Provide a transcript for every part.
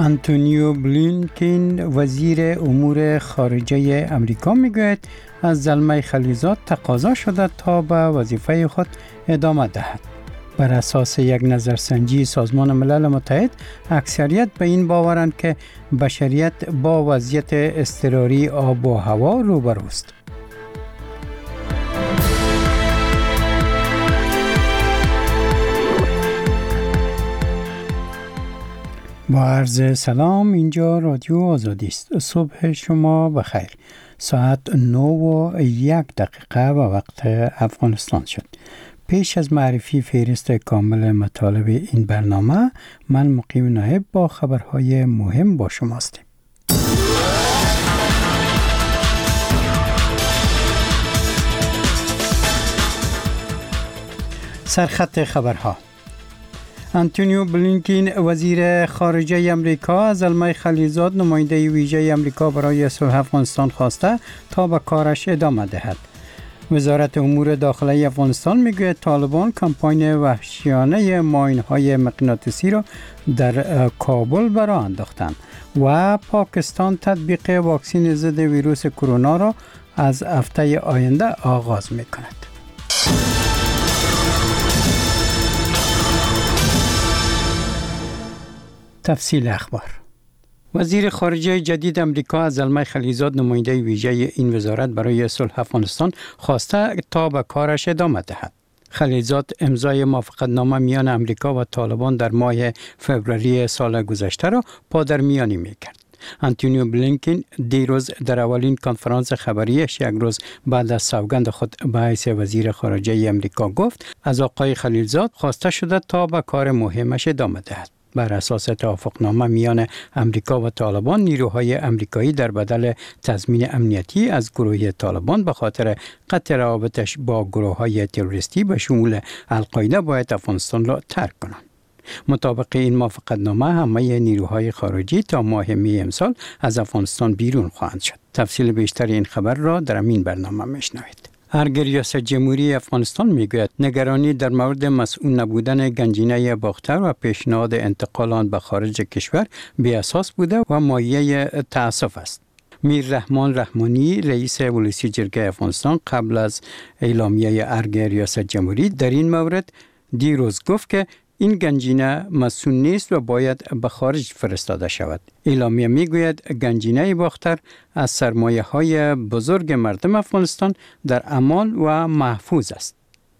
آنتونیو بلینکن وزیر امور خارجه امریکا میگوید از زلمه خلیلزاد تقاضا شده تا به وظیفه خود ادامه دهد. بر اساس یک نظرسنجی سازمان ملل متحد اکثریت به این باورند که بشریت با وضعیت اضطراری آب و هوا روبروست. با عرض سلام، اینجا رادیو آزادی است. صبح شما بخیر. ساعت 9:01 و وقت افغانستان شد. پیش از معرفی فهرست کامل مطالب این برنامه، من مقیم نایب با خبرهای مهم با شما هستم. سرخط خبرها: آنتونیو بلینکن وزیر خارجه امریکا از زلمه خلیلزاد نماینده ویژه امریکا برای صلح افغانستان خواسته تا به کارش ادامه دهد. وزارت امور داخلی افغانستان میگوید طالبان کمپاین وحشیانه ماین‌های مغناطیسی را در کابل برآ انداختند و پاکستان تطبیق واکسن ضد ویروس کرونا را از هفته آینده آغاز میکند. تفصیل اخبار: وزیر خارجه جدید امریکا از زلمه خلیلزاد نماینده ویژه این وزارت برای صلح افغانستان خواسته تا به کارش ادامه دهد. خلیلزاد امضای موافقتنامه میان امریکا و طالبان در ماه فوریه سال گذشته را پادرمیانی میکرد. آنتونیو بلینکن دیروز در اولین کنفرانس خبریش یک روز بعد از سوگند خود به حیث وزیر خارجه امریکا گفت از آقای خلیلزاد خواسته شده تا به کار مهمش ادامه دهد. بر اساس توافقنامه میان امریکا و طالبان، نیروهای امریکایی در بدل تضمین امنیتی از گروه طالبان به خاطر قطع روابطش با گروه‌های تروریستی به شمول القاعده باید افغانستان را ترک کنند. مطابق این موافقتنامه همه نیروهای خارجی تا ماه می امسال از افغانستان بیرون خواهند شد. تفصیل بیشتر این خبر را در این برنامه میشنوید. ارگ ریاست جمهوری افغانستان میگوید نگرانی در مورد مسئول نبودن گنجینه باختر و پیشنهاد انتقال آن به خارج کشور بی اساس بوده و مایه تأسف است. میر رحمان رحمانی رئیس ولسی جرگه افغانستان قبل از اعلامیه ارگ ریاست جمهوری در این مورد دیروز گفت که این گنجینه مسئول نیست و باید به خارج فرستاده شود. اعلامیه میگوید گنجینه باختر از سرمایه‌های بزرگ مردم افغانستان در امان و محفوظ است.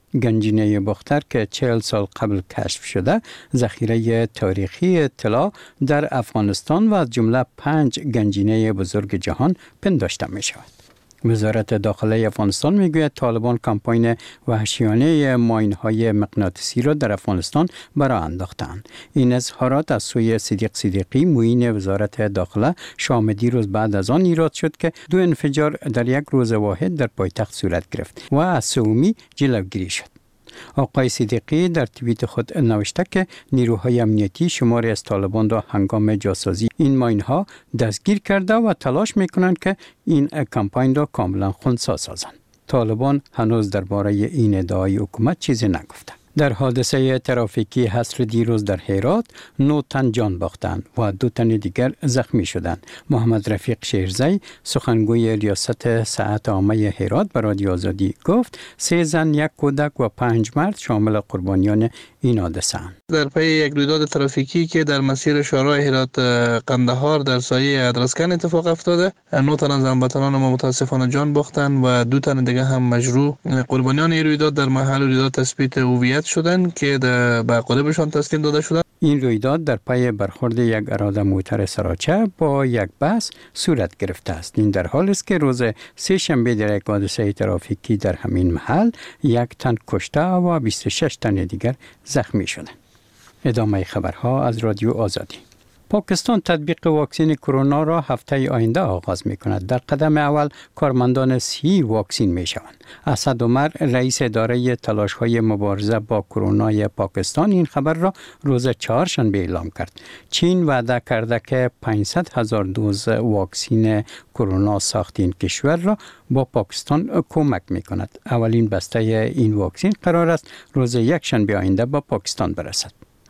گنجینه باختر که 40 سال قبل کشف شده، ذخیره تاریخی اطلاع در افغانستان و از جمله 5 گنجینه بزرگ جهان پنداشته می شود. وزارت داخلی افغانستان میگوید طالبان کمپاین وحشیانه ماین‌های مغناطیسی را در افغانستان برآ انداختند. این اظهارات از سوی صدیق صدیقی معین وزارت داخله شام دیروز بعد از آن ایراد شد که 2 انفجار در یک روز واحد در پایتخت صورت گرفت و از سومی جلوگیری شد. آقای صدیقی در توییت خود نوشته که نیروهای امنیتی شماری از طالبان را هنگام جاسازی این ماین‌ها دستگیر کرده و تلاش می‌کنند که این کمپاین را کاملا خنثی سازند. طالبان هنوز درباره این ادعای حکومت چیزی نگفته. در حادثه ترافیکی حصر دیروز در هرات 9 تن جان باختند و 2 تن دیگر زخمی شدند. محمد رفیق شیرزی سخنگوی ریاست صحت عامه هرات به رادیو آزادی گفت 3 زن، 1 کودک و 5 مرد شامل قربانیان این حادثه اند. در پی یک رویداد ترافیکی که در مسیر شورای هرات قندهار در سایه ادرسکن اتفاق افتاده، 9 تن از هموطنان ما متاسفانه جان باختند و 2 تن دیگر هم مجروح. قربانیان این رویداد در محل رویداد تثبیت هویت شدند که به قالبشان تسلیم داده شدند. این رویداد در پی برخورد یک اراده موتر سراچه با یک بس صورت گرفته است. این در حالی است که روز سه شنبه در یک حادثه ترافیکی در همین محل 1 تن کشته و 26 تن دیگر زخمی شدند. ادامه خبرها از رادیو آزادی. پاکستان تطبیق واکسن کرونا را هفته آینده آغاز می کند. در قدم اول کارمندان 30 واکسن می شوند. اسد عمر رئیس اداره تلاش‌های مبارزه با کرونا پاکستان این خبر را روز چهارشنبه اعلام کرد. چین وعده کرده که 500,000 دوز واکسن کرونا ساخت این کشور را با پاکستان کمک می کند. اولین بسته این واکسن قرار است روز یکشنبه آینده با پاکستان برسد.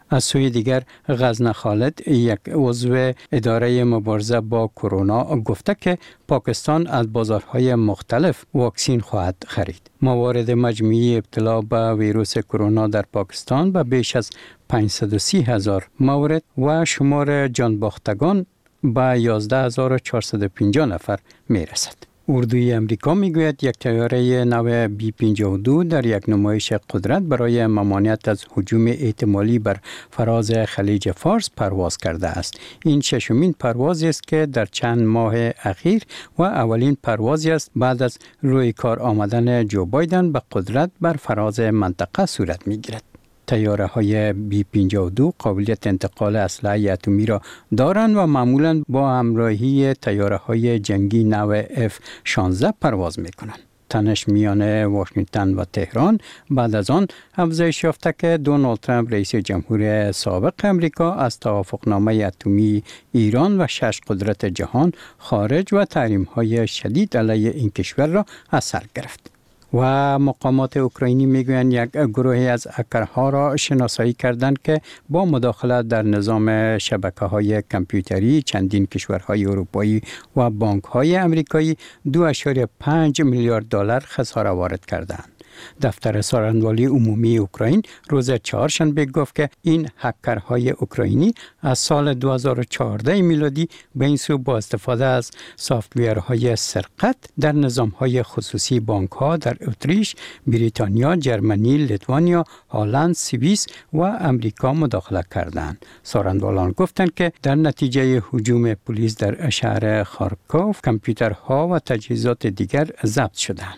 از سوی دیگر غزنه خالد یک عضو اداره مبارزه با کرونا گفته که پاکستان از بازارهای مختلف واکسین خواهد خرید. موارد مجموعی ابتلا به ویروس کرونا در پاکستان به بیش از 530,000 مورد و شمار جانباختگان به 11,450 نفر می رسد. اردوی امریکا میگوید یک طیاره نو B-52 در یک نمایش قدرت برای ممانعت از هجوم احتمالی بر فراز خلیج فارس پرواز کرده است. این ششمین پروازی است که در چند ماه اخیر و اولین پروازی است بعد از روی کار آمدن جو بایدن به قدرت بر فراز منطقه صورت میگیرد. طیاره های B-52 قابلیت انتقال اسلحه اتمی را دارند و معمولاً با همراهی طیاره های جنگی نو F-16 پرواز می کنند. تنش میان واشنگتن و تهران بعد از آن افزایش یافته که دونالد ترامپ رئیس جمهور سابق امریکا از توافقنامه اتمی ایران و 6 قدرت جهان خارج و تحریم‌های شدید علیه این کشور را از سر گرفت. و مقامات اوکراینی میگویند یک گروهی از هکرها را شناسایی کردند که با مداخله در نظام شبکه‌های کامپیوتری چندین کشورهای اروپایی و بانک‌های امریکایی 2.5 میلیارد دلار خساره وارد کردند. دفتر سخنگوی عمومی اوکراین روز چهارشنبه گفت که این هکرهای اوکراینی از سال 2014 میلادی به این سو با استفاده از سافت‌ورهای سرقت در نظام‌های خصوصی بانک‌ها در اتریش، بریتانیا، جرمنی، لیتوانیا، هلند، سوئیس و امریکا مداخله کردند. سخنگویان گفتند که در نتیجه هجوم پلیس در شهر خارکوف کامپیوترها و تجهیزات دیگر ضبط شدند.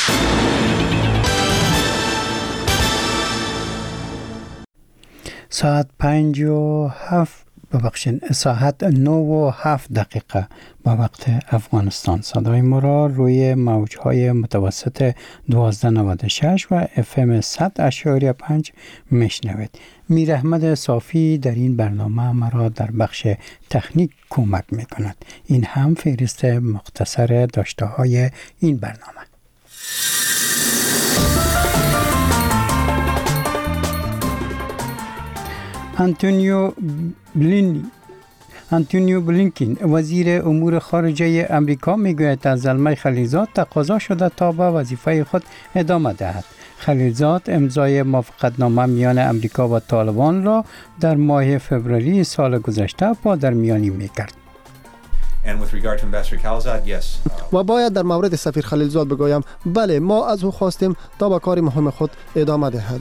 ساعت 9:07 دقیقه به وقت افغانستان. صدای ما را روی موجهای متوسط 1296 و FM 100.5 میشنوید. میر احمد صافی در این برنامه مرا در بخش تکنیک کمک میکند. این هم فهرست مختصر داشته های این برنامه. آنتونیو بلینکن وزیر امور خارجه امریکا میگوید از زلمه خلیلزاد تقاضا شده تا به وظیفه خود ادامه دهد. خلیلزاد امضای موافقتنامه میان امریکا و طالبان را در ماه فوریه سال گذشته پادرمیانی میکرد. و باید در مورد سفیر خلیلزاد بگویم بله، ما از او خواستیم تا به کار مهم خود ادامه دهد.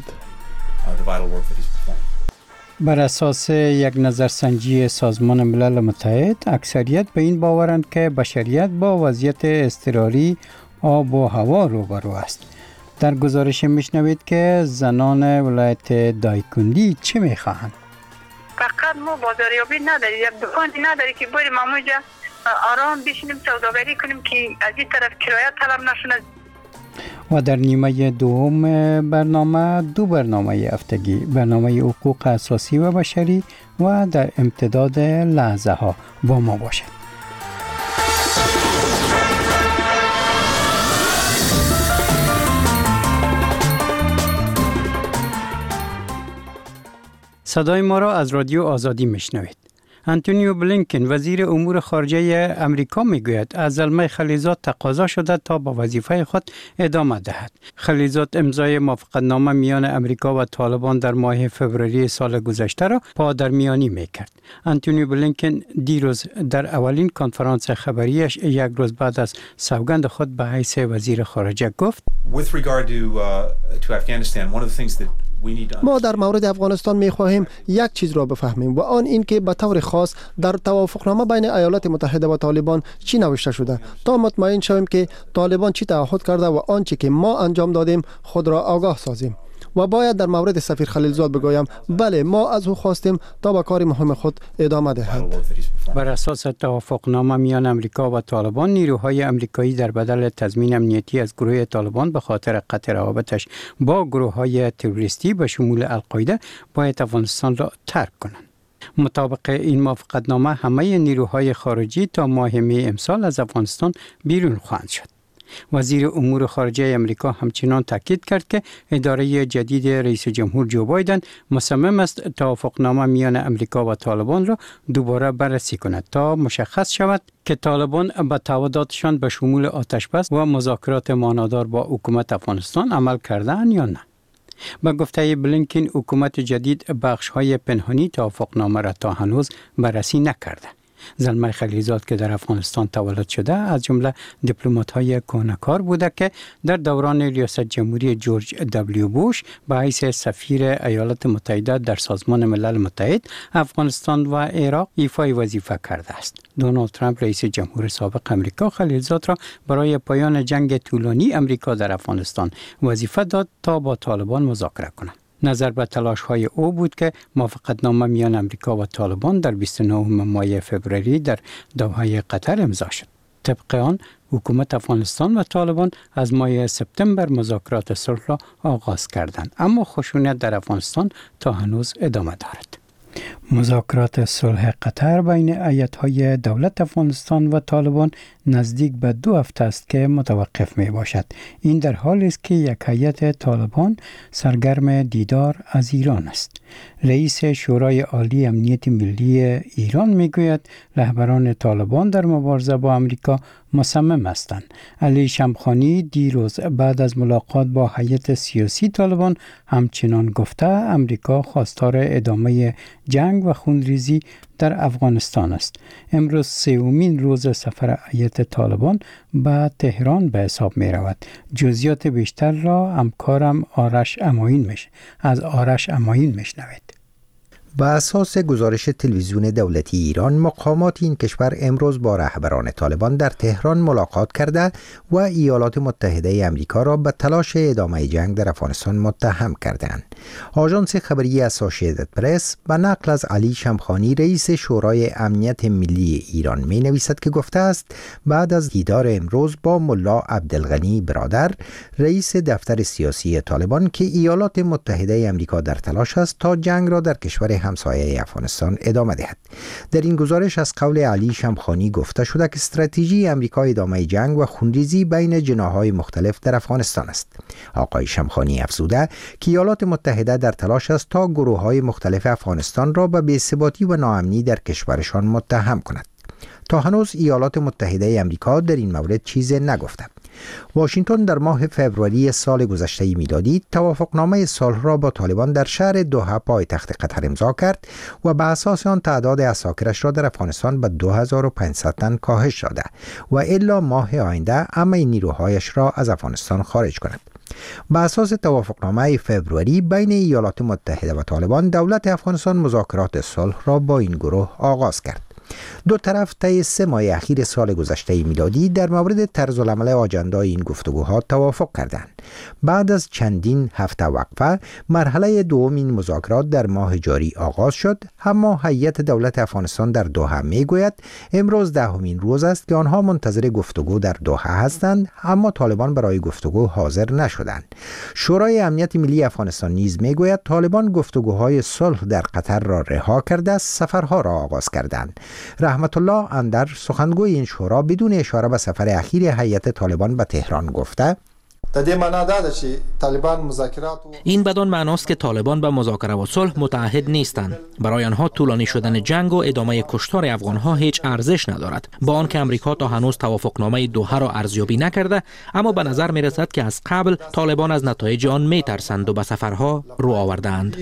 بر اساس یک نظرسنجی سازمان ملل متحد اکثریت به این باورند که بشریت با وضعیت اضطراری آب و هوا روبرو است. در گزارش میشنوید که زنان ولایت دایکندی چه میخواهند. فقط ما بازاریابی نداریم، یک دکانی نداری که بریم همونجا آرام بشینیم سوداگری کنیم که از این طرف کرایه طلب نشونه. و در نیمه دوم برنامه دو برنامه هفتگی، برنامه حقوق اساسی و بشری و در امتداد لحظه ها با ما باشد. صدای ما را از رادیو آزادی میشنوید. آنتونیو بلینکن وزیر امور خارجه امریکا میگوید از زلمه خلیلزاد تقاضا شده تا با وظیفه خود ادامه دهد. خلیلزاد امضای موافقتنامه میان امریکا و طالبان در ماه فوریه سال گذشته را پادرمیانی میکرد. آنتونیو بلینکن دیروز در اولین کنفرانس خبریش یک روز بعد از سوگند خود به حیث وزیر خارجه گفت ما در مورد افغانستان می خواهیم یک چیز را بفهمیم و آن این که به طور خاص در توافقنامه بین ایالات متحده و طالبان چی نوشته شده تا مطمئن شویم که طالبان چی تعهد کرده و آنچه که ما انجام دادیم خود را آگاه سازیم. و باید در مورد سفیر خلیلزاد بگویم بله، ما از او خواستیم تا به کار مهم خود ادامه دهد. بر اساس توافقنامه میان امریکا و طالبان، نیروهای امریکایی در بدل تضمین امنیتی از گروه طالبان به خاطر قطع روابطش با گروه‌های تروریستی به شمول القاعده باید افغانستان را ترک کنند. مطابق این موافقتنامه همه نیروهای خارجی تا ماه می امسال از افغانستان بیرون خواهند شد. وزیر امور خارجه امریکا همچنان تاکید کرد که اداره جدید رئیس جمهور جو بایدن مصمم است توافقنامه میان امریکا و طالبان را دوباره بررسی کند تا مشخص شود که طالبان به تعهداتشان به شمول آتشبس و مذاکرات معنادار با حکومت افغانستان عمل کرده‌اند یا نه. با گفته بلینکن، حکومت جدید بخش‌های پنهانی توافقنامه را تا هنوز بررسی نکرده. زلمه خلیلزاد که در افغانستان تولد شده از جمله دیپلمات‌های کهنه‌کار بوده که در دوران ریاست جمهوری جورج دبلیو بوش به حیث سفیر ایالات متحده در سازمان ملل متحد، افغانستان و عراق ایفای وظیفه کرده است. دونالد ترامپ رئیس جمهور سابق امریکا خلیلزاد را برای پایان جنگ طولانی امریکا در افغانستان وظیفه داد تا با طالبان مذاکره کند. نظر به تلاش‌های او بود که موافقتنامه میان امریکا و طالبان در 29 ماه فوریه در دوحه قطر امضا شد. طبق آن حکومت افغانستان و طالبان از ماه سپتامبر مذاکرات صلح را آغاز کردند، اما خشونت در افغانستان تا هنوز ادامه دارد. مذاکرات صلح قطر بین ایت‌های دولت افغانستان و طالبان نزدیک به 2 هفته است که متوقف می باشد. این در حالی است که یک هیئت طالبان سرگرم دیدار از ایران است. رئیس شورای عالی امنیت ملی ایران می گوید رهبران طالبان در مبارزه با امریکا مصمم هستند. علی شمخانی دیروز بعد از ملاقات با هیئت سیاسی طالبان همچنان گفته امریکا خواستار ادامه جنگ و خونریزی در افغانستان است. امروز 3مین روز سفر هیئت طالبان به تهران به حساب می رود. جزئیات بیشتر را همکارم آرش اماین میشنوید. بر اساس گزارش تلویزیون دولتی ایران، مقامات این کشور امروز با رهبران طالبان در تهران ملاقات کرده و ایالات متحده آمریکا را به تلاش ادامه جنگ در افغانستان متهم کردند. آژانس خبری اسوسییتد پرس به نقل از علی شمخانی رئیس شورای امنیت ملی ایران می نویسد که گفته است بعد از دیدار امروز با ملا عبدالغنی برادر رئیس دفتر سیاسی طالبان که ایالات متحده آمریکا در تلاش است تا جنگ را در کشور همسایه افغانستان ادامه دهد. در این گزارش از قول علی شمخانی گفته شده که استراتژی آمریکا ادامه جنگ و خونریزی بین جناح‌های مختلف در افغانستان است. آقای شمخانی افزوده که ایالات متحده در تلاش است تا گروه‌های مختلف افغانستان را به بی‌ثباتی و ناامنی در کشورشان متهم کند. تا هنوز ایالات متحده آمریکا در این مورد چیزی نگفته. واشنگتن در ماه فوریه سال گذشته میلادی توافقنامه صلح را با طالبان در شهر دوحه پایتخت قطر امضا کرد و به اساس آن تعداد اساکرش را در افغانستان به 2500 تن کاهش داده و الا ماه آینده همه نیروهایش را از افغانستان خارج کند. به اساس توافقنامه فوریه بین ایالات متحده و طالبان، دولت افغانستان مذاکرات صلح را با این گروه آغاز کرد. دو طرف طی 3 ماه اخیر سال گذشته میلادی در مورد طرزالعمل آجندای این گفتگوها توافق کردند. بعد از چندین هفته وقفه، مرحله دوم این مذاکرات در ماه جاری آغاز شد، اما هیئت دولت افغانستان در دوحه میگوید امروز 10مین روز است که آنها منتظر گفتگو در دوحه هستند، اما طالبان برای گفتگو حاضر نشدند. شورای امنیت ملی افغانستان نیز میگوید طالبان گفتگوهای صلح در قطر را رها کرده سفرها را آغاز کردند. رحمت الله اندر، سخنگوی این شورا، بدون اشاره به سفر اخیر هیئت طالبان به تهران گفته این بدان معناست که طالبان به مذاکره و صلح متعهد نیستند. برای آنها طولانی شدن جنگ و ادامه کشتار افغانها هیچ ارزش ندارد. با آنکه امریکا تا هنوز توافقنامه دوحه را ارزیابی نکرده، اما به نظر می رسد که از قبل طالبان از نتایج آن می ترسند و به سفرها رو آوردند.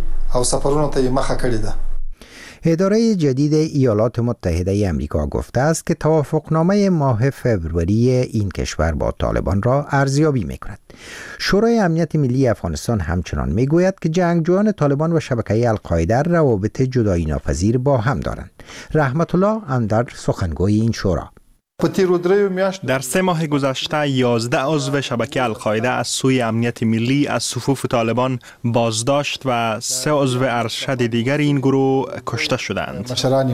اداره جدید ایالات متحده آمریکا گفته است که توافقنامه ماه فوریه این کشور با طالبان را ارزیابی می‌کند. شورای امنیت ملی افغانستان همچنان می‌گوید که جنگجویان طالبان و شبکه القاعده روابط جدایی ناپذیر با هم دارند. رحمت الله اندر، سخنگوی این شورا: در 3 ماه گذشته 11 عضو شبکه القاعده از سوی امنیت ملی از صفوف طالبان بازداشت و 3 عضو ارشد دیگر این گروه کشته شدند.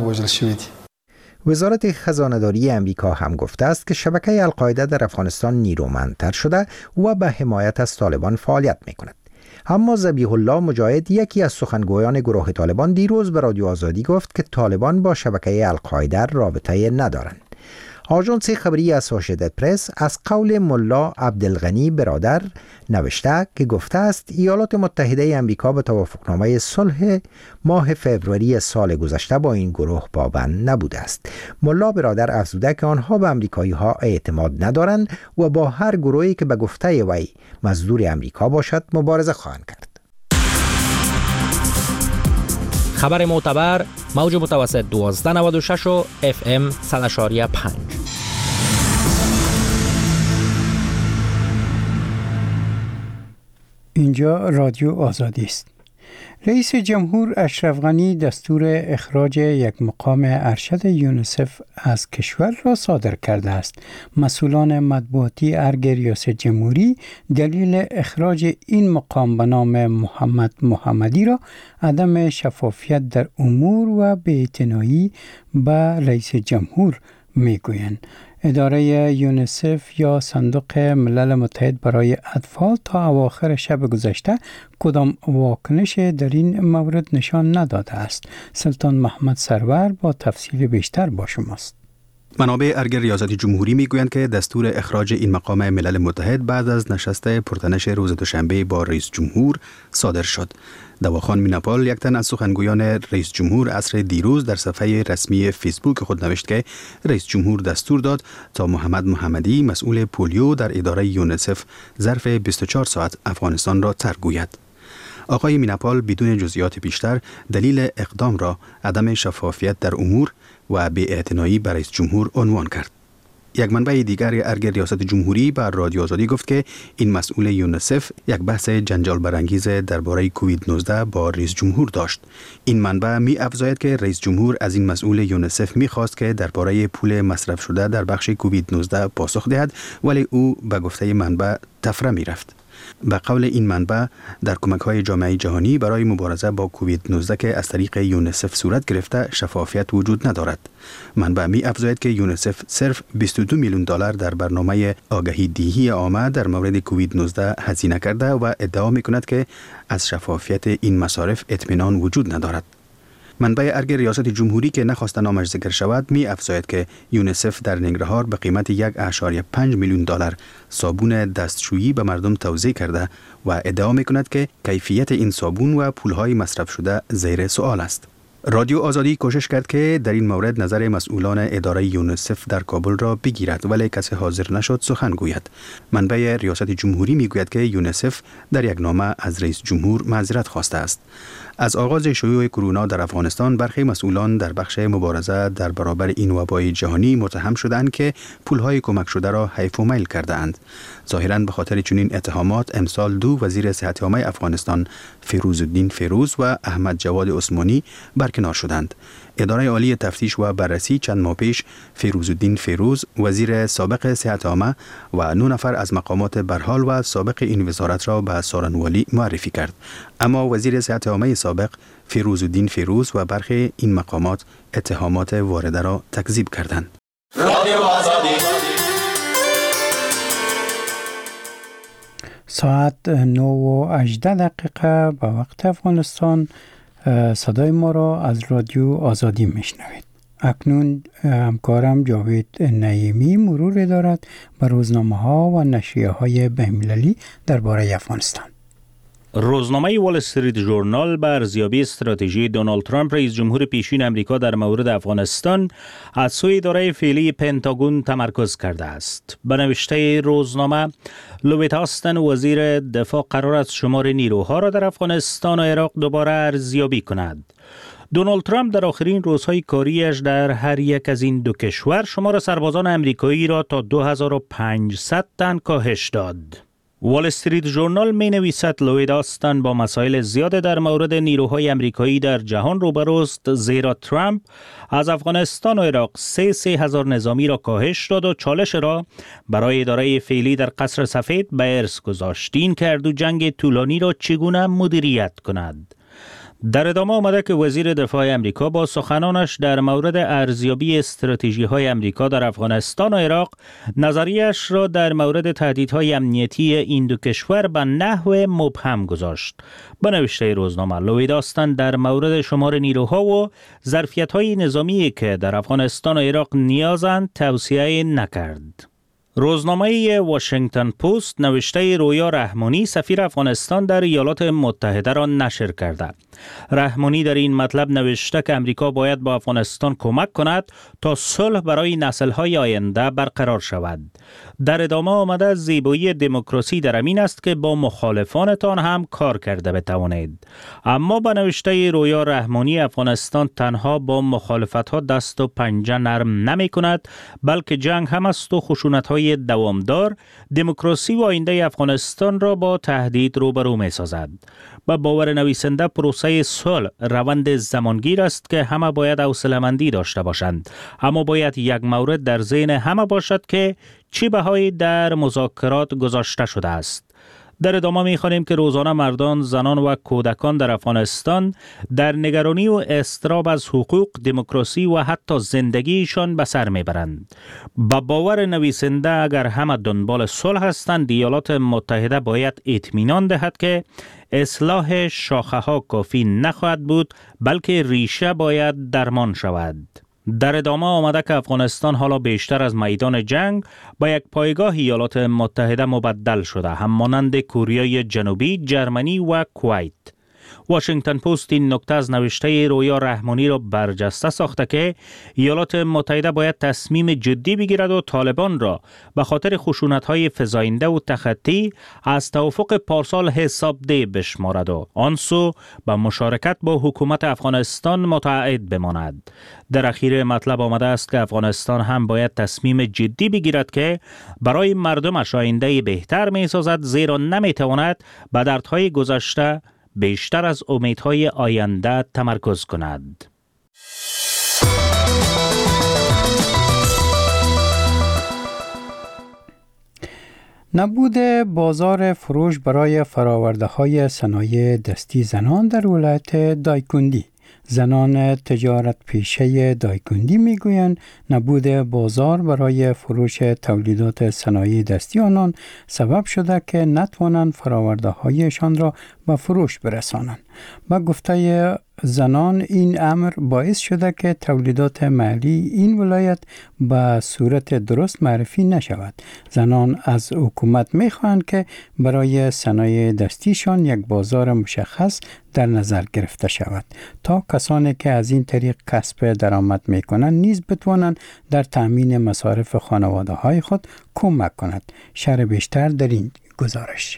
وزارت خزانه‌داری امریکا هم گفته است که شبکه القاعده در افغانستان نیرومندتر شده و به حمایت از طالبان فعالیت می‌کند. اما ذبیح الله مجاهد، یکی از سخنگویان گروه طالبان، دیروز به رادیو آزادی گفت که طالبان با شبکه القاعده رابطه ندارند. آژانس خبری اسوسییتد پرس از قول ملا عبدالغنی برادر نوشته که گفته است ایالات متحده آمریکا به توافقنامه صلح ماه فوریه سال گذشته با این گروه پابند نبوده است. ملا برادر افزوده که آنها به آمریکایی‌ها اعتماد ندارند و با هر گروهی که به گفته وی مزدور آمریکا باشد مبارزه خواهند کرد. خبر معتبر موج متوسط 1296 و FM 100.5. اینجا رادیو آزادی است. رئیس جمهور اشرف غنی دستور اخراج یک مقام ارشد یونیسف از کشور را صادر کرده است. مسئولان مطبوعاتی ارگ ریاست جمهوری دلیل اخراج این مقام به نام محمد محمدی را عدم شفافیت در امور و بی‌اعتنایی به رئیس جمهور میگویند. اداره یونیسف یا صندوق ملل متحد برای اطفال تا اواخر شب گذشته کدام واکنش در این مورد نشان نداده است. سلطان محمد سرور با تفصیل بیشتر با شماست. منابع ارگ ریاست جمهوری میگویند که دستور اخراج این مقام ملل متحد بعد از نشست پرتنش روز دوشنبه با رئیس جمهور صادر شد. دواخان میناپال یک تن از سخنگویان رئیس جمهور عصر دیروز در صفحه رسمی فیسبوک خود نوشت که رئیس جمهور دستور داد تا محمد محمدی مسئول پولیو در اداره یونیسف ظرف 24 ساعت افغانستان را ترک گوید. آقای میناپال بدون جزئیات بیشتر دلیل اقدام را عدم شفافیت در امور و بی‌اعتنایی بر رئیس جمهور عنوان کرد. یک منبع دیگر ارگ ریاست جمهوری بر رادیو آزادی گفت که این مسئول یونیسف یک بحث جنجال برانگیز درباره کووید 19 با رئیس جمهور داشت. این منبع می افزاید که رئیس جمهور از این مسئول یونیسف می خواست که درباره پول مصرف شده در بخش کووید 19 پاسخ دهد، ولی او به گفته منبع تفره می رفت. به قول این منبع در کمک‌های جامعه جهانی برای مبارزه با کووید 19 که از طریق یونیسف صورت گرفته شفافیت وجود ندارد. منبع می افزاید که یونیسف صرف 22 میلیون دلار در برنامه آگهی دهی عامه در مورد کووید 19 هزینه کرده و ادعا می کند که از شفافیت این مصارف اطمینان وجود ندارد. منبع ارگ ریاست جمهوری که نخواسته نامش ذکر شود می افزاید که یونیسف در ننگرهار به قیمت 1.5 میلیون دلار صابون دستشویی به مردم توزیع کرده و ادعا می کند که کیفیت این صابون و پولهای مصرف شده زیر سوال است. رادیو آزادی کوشش کرد که در این مورد نظر مسئولان اداره یونیسف در کابل را بگیرد، ولی کسی حاضر نشد سخن گوید. منبع ریاست جمهوری میگوید که یونیسف در یک نامه از رئیس جمهور معذرت خواسته است. از آغاز شیوع کرونا در افغانستان برخی مسئولان در بخش مبارزه در برابر این وبای جهانی متهم شدند که پولهای کمک شده را حیف و میل کرده اند. ظاهراً به خاطر چنین اتهامات امسال دو وزیر صحت عامه افغانستان فیروزالدین فیروز و احمد جواد عثمانی برکنار شدند. اداره عالی تفتیش و بررسی چند ماه پیش فیروزالدین فیروز وزیر سابق صحت عامه و 9 نفر از مقامات برحال و سابق این وزارت را به سارنوالی معرفی کرد، اما وزیر صحت عامه سابق فیروزالدین فیروز و برخی این مقامات اتهامات وارده را تکذیب کردند. ساعت 9:18 به وقت افغانستان صدای ما را از رادیو آزادی میشنوید. اکنون همکارم جاوید نعیمی مرور دارد بر روزنامه‌ها و نشریه‌های بین‌المللی درباره افغانستان. روزنامه وال استریت ژورنال بر ارزیابی استراتژی دونالد ترامپ رئیس جمهور پیشین آمریکا در مورد افغانستان از سوی اداره فعلی پنتاگون تمرکز کرده است. به نوشته روزنامه، لوید آستن وزیر دفاع قرار است شمار نیروها را در افغانستان و عراق دوباره ارزیابی کند. دونالد ترامپ در آخرین روزهای کاریش در هر یک از این دو کشور شمار سربازان آمریکایی را تا 2500 تن کاهش داد. وال استریت ژورنال می نویسد لوید آستن با مسائل زیاد در مورد نیروهای آمریکایی در جهان روبروست، زیرا ترامپ از افغانستان و عراق 3,000 نظامی را کاهش داد و چالش را برای اداره فعلی در قصر سفید به ارث گذاشت. این که اردو جنگ طولانی را چگونه مدیریت کند. در ادامه آمده که وزیر دفاع امریکا با سخنانش در مورد ارزیابی استراتژی‌های امریکا در افغانستان و عراق نظریه‌اش را در مورد تهدیدهای امنیتی این دو کشور به نحو مبهم گذاشت. به نوشته روزنامه لوید آستن در مورد شمار نیروها و ظرفیت‌های نظامی که در افغانستان و عراق نیازند توصیه نکرد. روزنامه واشنگتن پست نوشته رویا رحمانی سفیر افغانستان در ایالات متحده را نشر کرده. رحمانی در این مطلب نوشته که امریکا باید با افغانستان کمک کند تا صلح برای نسل‌های آینده برقرار شود. در ادامه آمده زیبایی دموکراسی در این است که با مخالفانتان هم کار کرده بتوانید. اما به نوشته رویا رحمانی افغانستان تنها با مخالفت‌ها دست و پنجه نرم نمی کند، بلکه جنگ هم است و خشونت‌های دوامدار دموکراسی و آینده افغانستان را با تهدید روبرو می سازد. با باور نویسنده پروسه صلح روند زمانگیر است که همه باید حوصله‌مندی داشته باشند، اما باید یک مورد در ذهن همه باشد که چه بهایی در مذاکرات گذاشته شده است. در ادامه می‌خوانیم که روزانه مردان، زنان و کودکان در افغانستان در نگرانی و اضطراب از حقوق، دموکراسی و حتی زندگیشان به سر میبرند. با باور نویسنده اگر همه دنبال صلح هستند، ایالات متحده باید اطمینان دهد که اصلاح شاخه‌ها کافی نخواهد بود، بلکه ریشه باید درمان شود. در ادامه آمده که افغانستان حالا بیشتر از میدان جنگ با یک پایگاه ایالات متحده مبدل شده، همانند کره جنوبی، جرمنی و کویت. واشنگتن پست این نکته از نوشته رویا رحمانی را برجسته ساخته که ایالات متحده باید تصمیم جدی بگیرد و طالبان را به خاطر خشونت‌های فزاینده و تخطی از توافق پارسال حسابده بشمارد و آن سو به مشارکت با حکومت افغانستان متعهد بماند. در اخیر مطلب آمده است که افغانستان هم باید تصمیم جدی بگیرد که برای مردمش آینده بهتر می‌سازد، زیرا نمی‌تواند به دردهای گذشته بیشتر از امیدهای آینده تمرکز کند. نبود بازار فروش برای فرآورده‌های صنایع دستی زنان در ولایت دایکندی. زنان تجارت پیشه دایکندی میگویند نبود بازار برای فروش تولیدات صنایع دستی آنان سبب شده که نتوانند فرآورده‌هایشان را به فروش برسانند. با گفته زنان این امر باعث شده که تولیدات محلی این ولایت به صورت درست معرفی نشود. زنان از حکومت می‌خواهند که برای صنایع دستیشان یک بازار مشخص در نظر گرفته شود تا کسانی که از این طریق کسب درآمد می‌کنند نیز بتوانند در تأمین مصارف خانواده‌های خود کمک کنند. شرح بیشتر در این گزارش.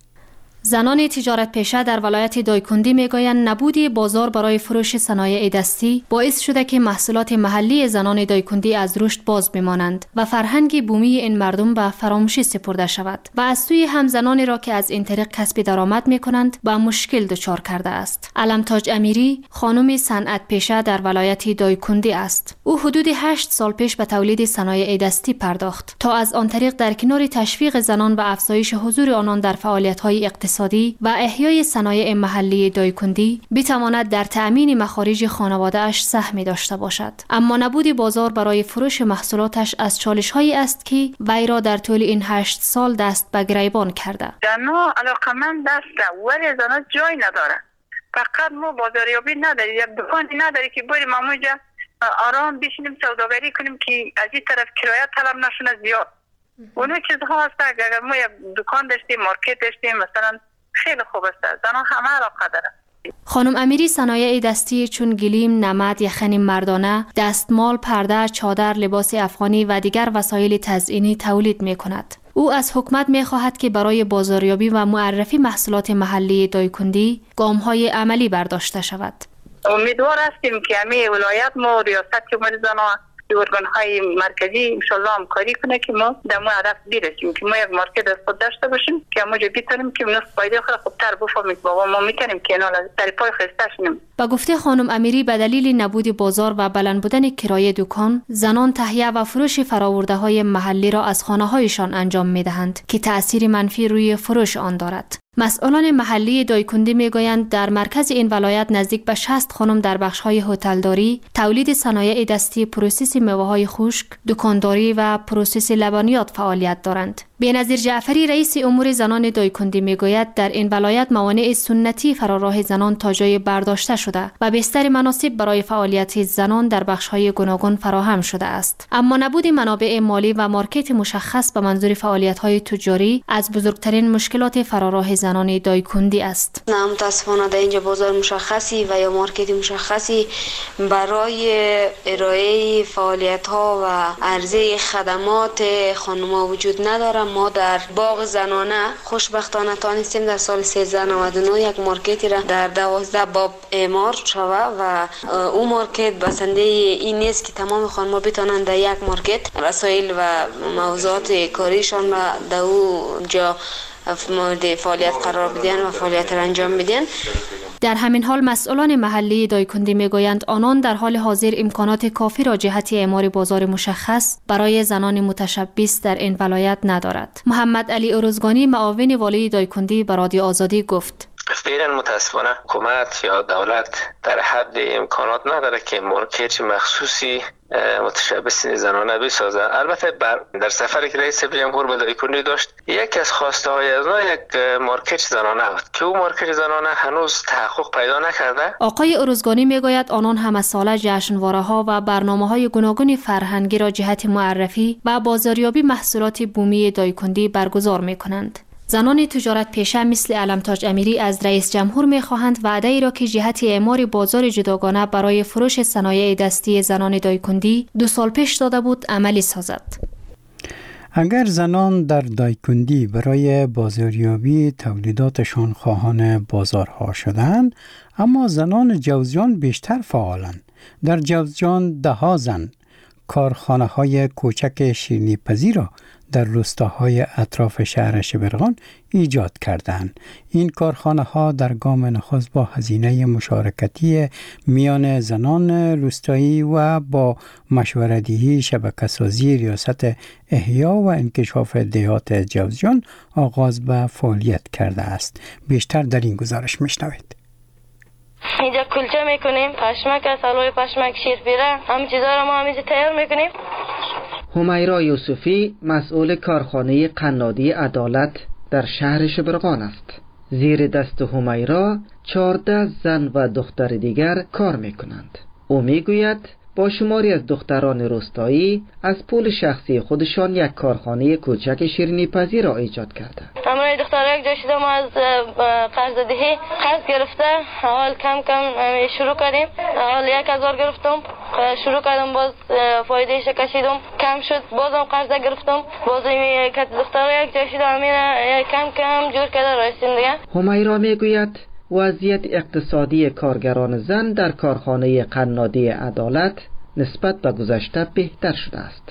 زنان تجارت پیشه در ولایت دایکندی میگویند نبودی بازار برای فروش صنایع دستی باعث شده که محصولات محلی زنان دایکندی از رشد باز بمانند و فرهنگ بومی این مردم به فراموشی سپرده شود و از سوی هم زنانی را که از این طریق کسب درآمد میکنند به مشکل دچار کرده است. علمتاج امیری خانم صنعت پیشه در ولایت دایکندی است. او حدود 8 سال پیش به تولید صنایع دستی پرداخت تا از آن طریق در کنار تشویق زنان و افزایش حضور آنان در فعالیت‌های اقتصادی و احیای صنایع محلی دایکندی بتواند در تأمین مخارج خانواده‌اش سهمی داشته باشد. اما نبود بازار برای فروش محصولاتش از چالش‌هایی است که وی را در طول این 8 سال دست به گریبان کرده. زنها علاقمند است ولی زنها جای نداره. فقط ما بازاریابی نداریم، یک دکانی نداری که بریم اونجا آرام بشینیم سوداگری کنیم که از این طرف کرایه طلب نشونه زیاد. اونو چیزها هست اگر ما یک دکان داشتیم، مارکت داشتیم مثلا خیلی خوب است. زنها همه علاقه دارن. خانم امیری صنایع دستی چون گلیم، نمد، یخنی مردانه، دستمال، پرده، چادر، لباس افغانی و دیگر وسایل تزئینی تولید می کند. او از حکومت می خواهد که برای بازاریابی و معرفی محصولات محلی دایکندی گام‌های عملی برداشته شود. امیدوار هستیم که همه ولایت ما ریاست جمهوری زنان ارگان‌های مرکزی انشالله همکاری کنه که ما در مو هدف برسیم که ما یک مارکت از خود داشته باشیم که همونجا بتونیم که نصف فایده خود خوبتر بفهمیم بابا ما میتونیم که اینا در پای خسته شیم. با گفته خانم امیری به دلیل نبود بازار و بلند بودن کرایه دکان، زنان تهیه و فروش فرآورده‌های محلی را از خانه‌هایشان انجام می‌دهند که تأثیر منفی روی فروش آن دارد. مسئولان محلی دایکندی میگویند در مرکز این ولایت نزدیک به 60 خانم در بخش‌های هتلداری، تولید صنایع دستی، پروسس میوه‌های خشک، دکانداری و پروسس لبنیات فعالیت دارند. بینظیر جعفری رئیس امور زنان دایکندی میگوید در این ولایت موانع سنتی فراراه زنان تا جای برداشته شده و بستر مناسب برای فعالیت زنان در بخش‌های گوناگون فراهم شده است. اما نبود منابع مالی و مارکت مشخص به منظور فعالیت‌های تجاری از بزرگترین مشکلات فراراه زنان دایکندی است. متاسفانه در اینجا بازار مشخصی و یا مارکت مشخصی برای ارائه فعالیت‌ها و عرضه خدمات خانم‌ها وجود ندارد. ما در باغ زنانه خوشبختانه تانستیم در سال 1399 یک مارکتی را در 12 باب اعمار شوه و اون مارکت بسنده این نیست که تمام خانم‌ها بتونن در یک مارکت وسایل و موضوعات کاریشان را در اونجا مورد فعالیت قرار بدن و فعالیت را انجام بدن. در همین حال مسئولان محلی دایکندی میگویند آنان در حال حاضر امکانات کافی را جهت اعمار بازار مشخص برای زنان متشبث در این ولایت ندارد. محمد علی ارزگانی معاون والی دایکندی به رادیو آزادی گفت: فعلا متاسفانه حکومت یا دولت در حد امکانات نداره که مارکت مخصوصی متشبثین زنانه بسازه. البته در سفری که رئیس جمهور به دایکندی داشت، یکی از خواسته های از یک مارکت زنانه بود که اون مارکت زنانه هنوز تحقق پیدا نکرده. آقای ارزگانی میگوید آنان همه ساله جشنواره ها و برنامه های گوناگون فرهنگی را جهت معرفی و بازاریابی محصولات بومی دایکندی برگزار میکنند. زنان تجارت پیشه مثل علمتاج امیری از رئیس جمهور می‌خواهند وعده ای را که جهت اعمار بازار جداگانه برای فروش صنایع دستی زنان دایکندی 2 سال پیش داده بود عملی سازد. اگر زنان در دایکندی برای بازاریابی تولیداتشان خواهان بازارها شدند، اما زنان جوزجان بیشتر فعالند. در جوزجان 10 زن کارخانه‌های کوچک شیرینی پزی را در روستاهای اطراف شهر شبرغان ایجاد کردند. این کارخانه‌ها در گام نخست با هزینه مشارکتی میان زنان روستایی و با مشوره‌دهی شبکه‌سازی ریاست احیا و انکشاف دهات جوزجان آغاز به فعالیت کرده است. بیشتر در این گزارش میشنوید. اینجا کلچه میکنیم، پشمک است، حلوای پشمک، شیرپیره، همه چیزا رو ما همینجا تیار میکنیم. همیرا یوسفی مسئول کارخانه قنادی عدالت در شهر شبرغان است. زیر دست همیرا 14 زن و دختر دیگر کار میکنند. او میگوید با شماری از دختران روستایی از پول شخصی خودشان یک کارخانه کوچک شیرینی پزی را ایجاد کرده. همراه دختر یک جا شدم از قرض دهی قرض گرفته، حال کم کم شروع کردیم. حال 1000 گرفتم، شروع کردم، باز فایدهش کشیدم، کم شد، بازم قرض گرفتم، باز که دختر یک جا شدم کم کم جور کرده رسیدم دیگه. همیرا میگوید وضعیت اقتصادی کارگران زن در کارخانه قنادی عدالت نسبت به گذشته بهتر شده است.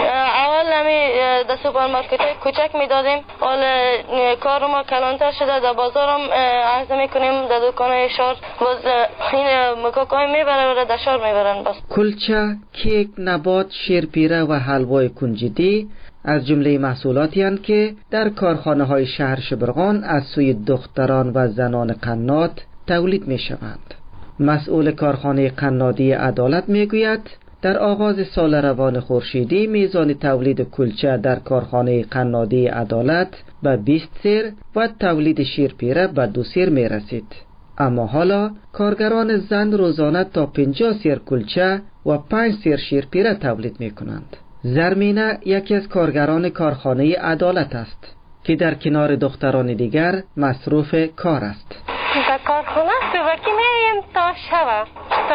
اول همی در سوپرمارکت کوچک میدادیم، حال کار ما کلانتر شده، در بازارم عرضه میکنیم، در دکانهای شهر باز این مکاکای میبره و در شهر میبرن. باز کلچه، کیک، نبات، شیرپیره و حلوای کنجدی از جمله محصولاتی هستند که در کارخانه های شهر شبرغان از سوی دختران و زنان قناد تولید می شوند. مسئول کارخانه قنادی عدالت می گوید در آغاز سال روان خورشیدی میزان تولید کلچه در کارخانه قنادی عدالت به 20 سیر و تولید شیرپیره به 2 سیر می رسید. اما حالا کارگران زن روزانه تا 50 سیر کلچه و 5 سیر شیرپیره تولید می کنند. زرمینه یکی از کارگران کارخانه عدالت است که در کنار دختران دیگر مصروف کار است. در کارخانه صبحی میایم تا شب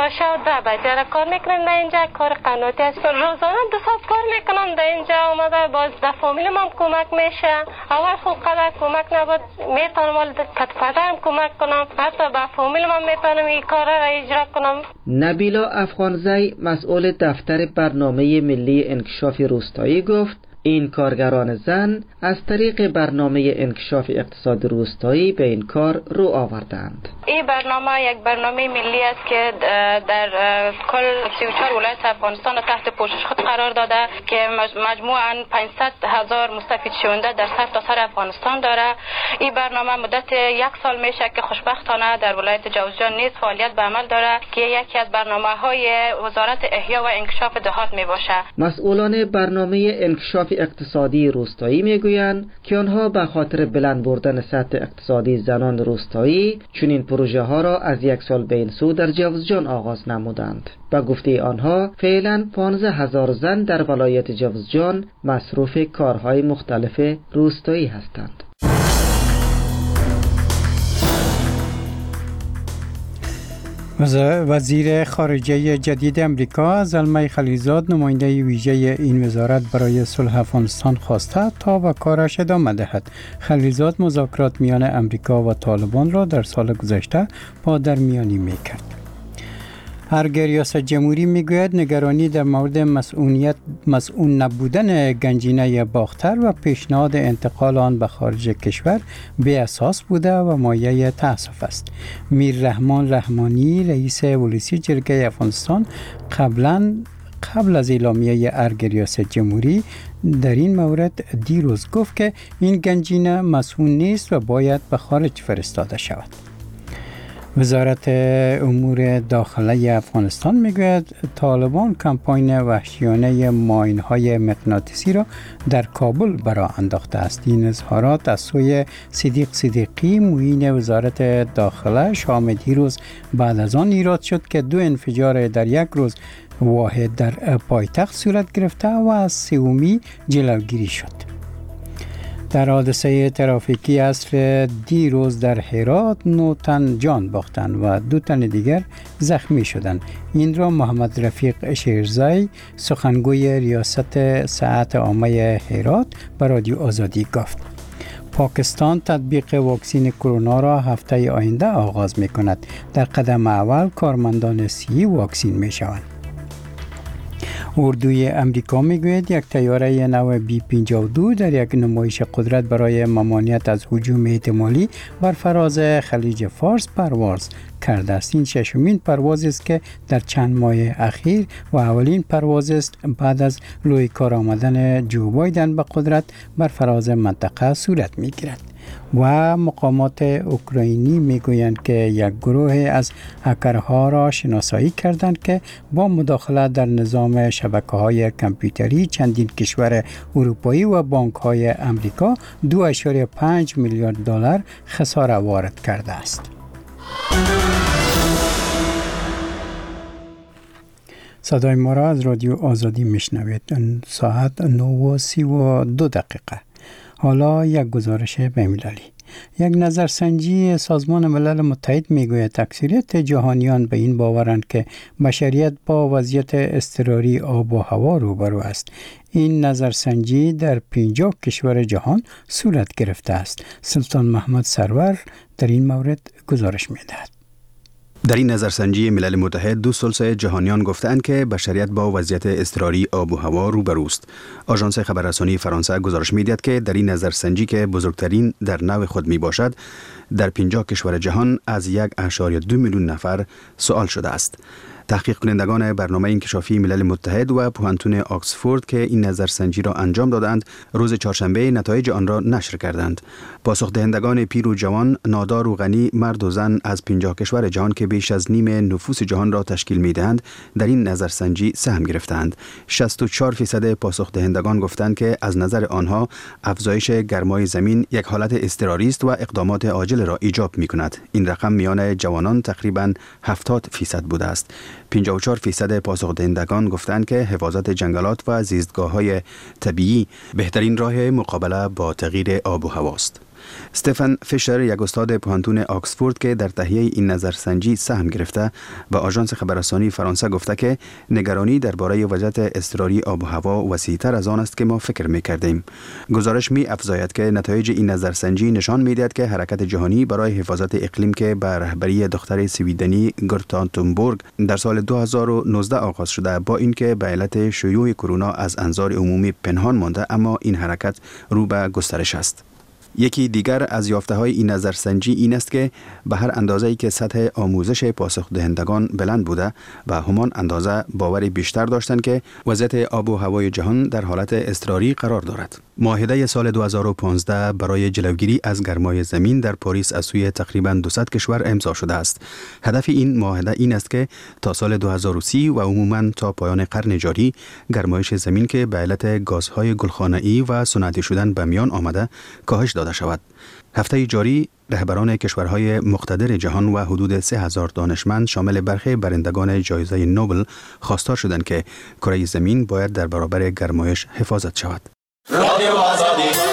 10 بجه را کار میکنم. در اینجا کار قناتی است، روزانه 2 ساعت کار میکنم. در اینجا آمده باز در فامیلم هم کمک میشه. اول خوب قدر کمک نبود، میتونم ولی پدرم کمک کنم، حتی به فامیلم هم میتونم این کار را اجرا کنم. نبیلا افغانزی مسئول دفتر برنامه ملی انکشاف روستایی گفت این کارگران زن از طریق برنامه انکشاف اقتصاد روستایی به این کار رو آوردند. این برنامه یک برنامه ملی است که در کل 34 ولایت افغانستان تحت پوشش خود قرار داده که مجموعاً 500,000 مستفید شونده در سرتاسر افغانستان داره. این برنامه مدت 1 سال میشه که خوشبختانه در ولایت جوزجان نیز فعالیت به عمل داره که یکی از برنامه‌های وزارت احیا و انکشاف دهات میباشه. مسئولان برنامه انکشاف اقتصادی روستایی میگویند که آنها به خاطر بلند بردن سطح اقتصادی زنان روستایی چنین پروژه ها را از 1 سال به این سو در جوزجان آغاز نمودند. به گفته آنها فعلا 15,000 زن در ولایت جوزجان مصروف کارهای مختلف روستایی هستند. وزیر خارجه جدید امریکا زلمه خلیزاد نماینده ویژه این وزارت برای صلح افغانستان خواسته تا به کارش ادامه دهد. خلیزاد مذاکرات میان امریکا و طالبان را در سال گذشته پادرمیانی میکرد. هرگاه ریاست جمهوری میگوید نگرانی در مورد مسئول نبودن گنجینه باختر و پیشنهاد انتقال آن به خارج کشور بی اساس بوده و مایه تأسف است. میر رحمان رحمانی رئیس ولسی جرگه افغانستان قبل از اعلامیه ارگ ریاست جمهوری در این مورد دیروز گفت که این گنجینه مسئول نیست و باید به خارج فرستاده شود. وزارت امور داخلی افغانستان میگوید طالبان کمپاین وحشیانه ماین‌های مغناطیسی را در کابل برا انداخته است. این اظهارات از سوی صدیق صدیقی معین وزارت داخله شام دیروز بعد از آن ایراد شد که 2 انفجار در یک روز واحد در پایتخت صورت گرفته و از سومی جلوگیری شد. در حادثه ترافیکی عصر دیروز در هرات 9 تن جان باختند و 2 تن دیگر زخمی شدند. این را محمد رفیق شیرزای سخنگوی ریاست صحت عامه هرات به رادیو آزادی گفت. پاکستان تطبیق واکسین کرونا را هفته آینده آغاز می کند. در قدم اول کارمندان صحی واکسین می شوند. اردوی امریکا میگوید یک طیاره نو B-52 در یک نمایش قدرت برای ممانعت از هجوم احتمالی بر فراز خلیج فارس پرواز کرده است. این 6مین پرواز است که در چند ماه اخیر و اولین پرواز است بعد از روی کار آمدن جو بایدن به قدرت بر فراز منطقه صورت میگیرد. و مقامات اوکراینی میگویند که یک گروه از هکرها را شناسایی کردند که با مداخله در نظام شبکه‌های کامپیوتری چندین کشور اروپایی و بانک‌های امریکا 2.5 میلیارد دلار خساره وارد کرده است. صدای ما را از رادیو آزادی میشنوید. ساعت 9:32. حالا یک گزارش بین‌المللی. یک نظرسنجی سازمان ملل متحد میگوید اکثریت جهانیان به این باورند که بشریت با وضعیت اضطراری آب و هوا روبرو است. این نظرسنجی در 50 کشور جهان صورت گرفته است. سلطان محمد سرور در این مورد گزارش میدهد. در این نظرسنجی ملل متحد 2/3 جهانیان گفتند که بشریت با وضعیت اضطراری آب و هوا روبروست. آژانس خبررسانی فرانسه گزارش می‌دهد که در این نظرسنجی که بزرگترین در نوع خود میباشد در 50 کشور جهان از 1.2 میلیون نفر سوال شده است. تحقیق کنندگان برنامه انکشافی ملل متحد و پوهنتون آکسفورد که این نظرسنجی را انجام دادند روز چهارشنبه نتایج آن را نشر کردند. پاسخ دهندگان پیر و جوان، نادار و غنی، مرد و زن از 50 کشور جهان که بیش از نیم نفوس جهان را تشکیل می‌دهند در این نظرسنجی سهم گرفتند. 64% پاسخ دهندگان گفتند که از نظر آنها افزایش گرمای زمین یک حالت اضطراری است و اقدامات عاجل را ایجاب می‌کند. این رقم میان جوانان تقریباً 70% بوده است. 54% پاسخ دهندگان گفتند که حفاظت جنگلات و زیستگاه‌های طبیعی بهترین راه مقابله با تغییر آب و هواست. استفن فیشر، یک استاد پوهنتون آکسفورد که در تهیه این نظرسنجی سهم گرفته و آژانس خبررسانی فرانسه گفته که نگرانی درباره وضعیت اضطراری آب و هوا وسیع‌تر از آن است که ما فکر می‌کردیم. گزارش می‌افزاید که نتایج این نظرسنجی نشان می‌دهد که حرکت جهانی برای حفاظت اقلیم که به رهبری دختر سویدنی گرتا تونبرگ در سال 2019 آغاز شده، با اینکه به علت شیوع کرونا از انظار عمومی پنهان مانده، اما این حرکت رو به گسترش است. یکی دیگر از یافته‌های این نظرسنجی این است که به هر اندازه‌ای که سطح آموزش پاسخ دهندگان بلند بوده و همان اندازه باور بیشتر داشتند که وضعیت آب و هوای جهان در حالت اضطراری قرار دارد. معاهده سال 2015 برای جلوگیری از گرمای زمین در پاریس از سوی تقریباً 200 کشور امضا شده است. هدف این معاهده این است که تا سال 2030 و عموماً تا پایان قرن جاری گرمایش زمین که به علت گازهای گلخانه‌ای و صنعتی شدن به میان آمده کاهش داده شود. هفته جاری رهبران کشورهای مقتدر جهان و حدود 3000 دانشمند شامل برخی برندگان جایزه نوبل خواستار شدند که کره زمین باید در برابر گرمایش حفاظت شود. رادیو آزادی